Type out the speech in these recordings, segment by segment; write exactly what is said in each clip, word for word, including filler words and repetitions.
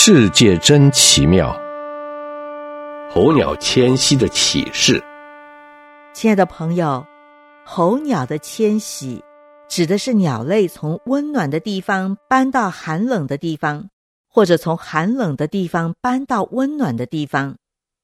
世界真奇妙。 候鸟迁徙的启示。 亲爱的朋友，候鸟的迁徙指的是鸟类从温暖的地方搬到寒冷的地方，或者从寒冷的地方搬到温暖的地方。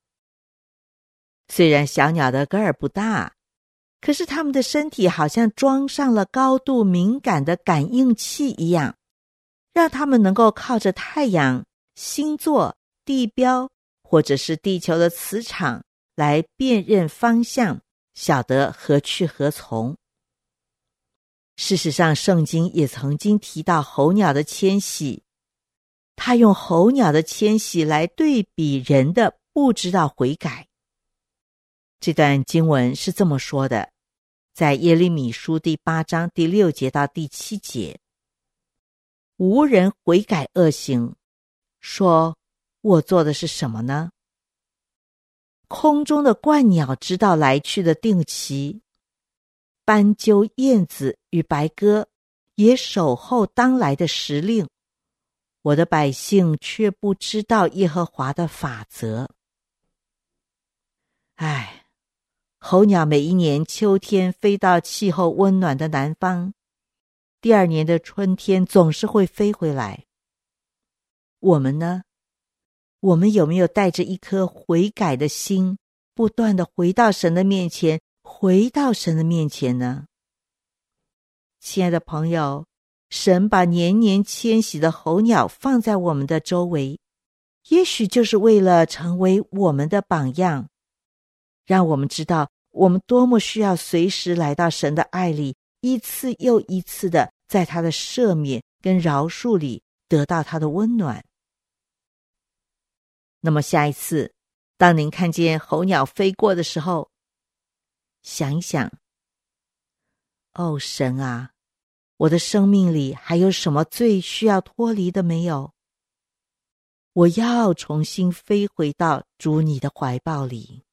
虽然小鸟的个儿不大，可是它们的身体好像装上了高度敏感的感应器一样，让它们能够靠着太阳、星座、地标或者是地球的磁场来辨认方向，晓得何去何从。事实上，圣经也曾经提到候鸟的迁徙，他用候鸟的迁徙来对比人的不知道悔改。这段经文是这么说的，在耶利米书第八章第六节到第七节，无人悔改恶行，说我做的是什么呢？空中的鹳鸟知道来去的定期，斑鸠、燕子与白鸽也守候当来的时令，我的百姓却不知道耶和华的法则。唉，候鸟每一年秋天飞到气候温暖的南方，第二年的春天总是会飞回来。我们呢？我们有没有带着一颗悔改的心，不断地回到神的面前，回到神的面前呢？亲爱的朋友，神把年年迁徙的候鸟放在我们的周围，也许就是为了成为我们的榜样，让我们知道我们多么需要随时来到神的爱里，一次又一次的在他的赦免跟饶恕里得到他的温暖。那么下一次，当您看见候鸟飞过的时候，想一想，哦，神啊，我的生命里还有什么最需要脱离的没有？我要重新飞回到主你的怀抱里。